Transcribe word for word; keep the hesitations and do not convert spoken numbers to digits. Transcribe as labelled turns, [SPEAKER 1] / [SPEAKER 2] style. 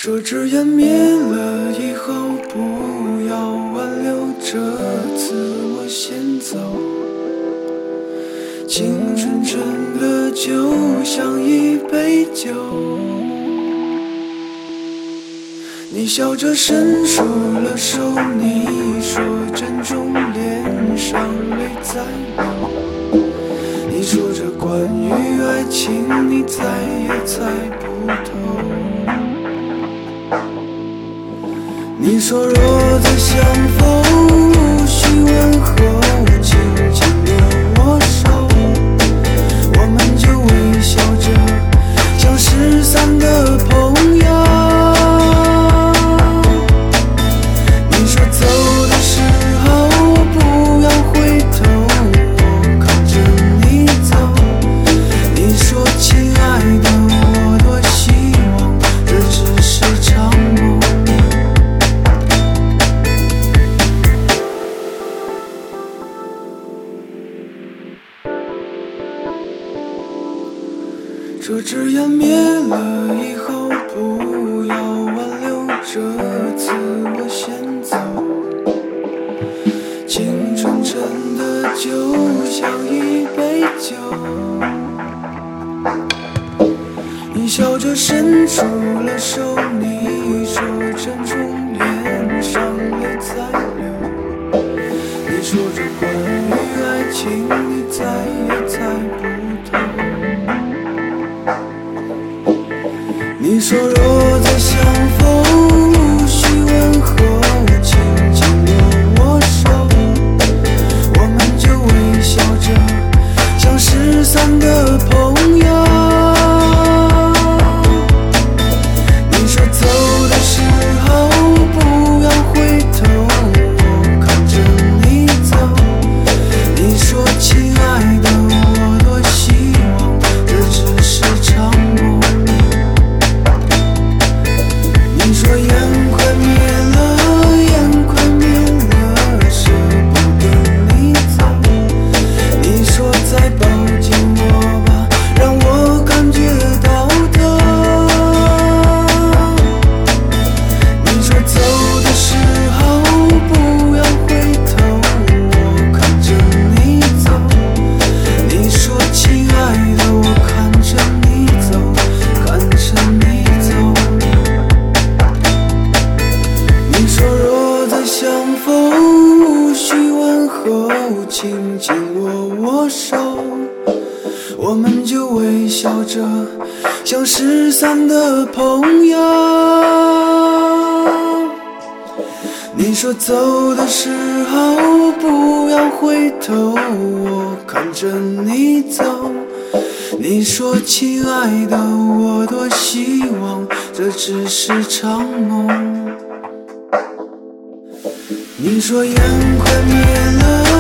[SPEAKER 1] 这支烟灭了以后，不要挽留，这次我先走。青春真的就像一杯酒，你笑着伸出了手，你说珍重，脸上泪在流。你说着关于爱情，你再也猜不透。你说若再相逢，无需问候，轻轻握我手，我们就微笑着，像失散的朋友。你说走的时候不要回头，我看着你走。你说亲爱的，我多希望这只是场梦。这支烟灭了以后，不要挽留，这次我先走。青春真的就像一杯酒，你笑着伸出了手，你说珍重，脸上泪在流。你说着关于爱情，你再也猜不透。你说若再相逢，无需问候，轻轻握我手，我们就微笑着，像失散的朋友。你说走的时候不要回头，我看着你走。你说亲爱的，我多希望这只是场梦。你说烟快灭了，烟快灭了，舍不得你走。你说再抱紧我吧，让我感觉到疼。你说走的时候不要回头，我看着你走。你说亲爱的，我看着你走，看着你走。你说若再相逢，无需问候，轻轻握我手，我们就微笑着，像失散的朋友。你说走的时候不要回头，我看着你走。你说亲爱的，我多希望这只是场梦。你说烟快灭了，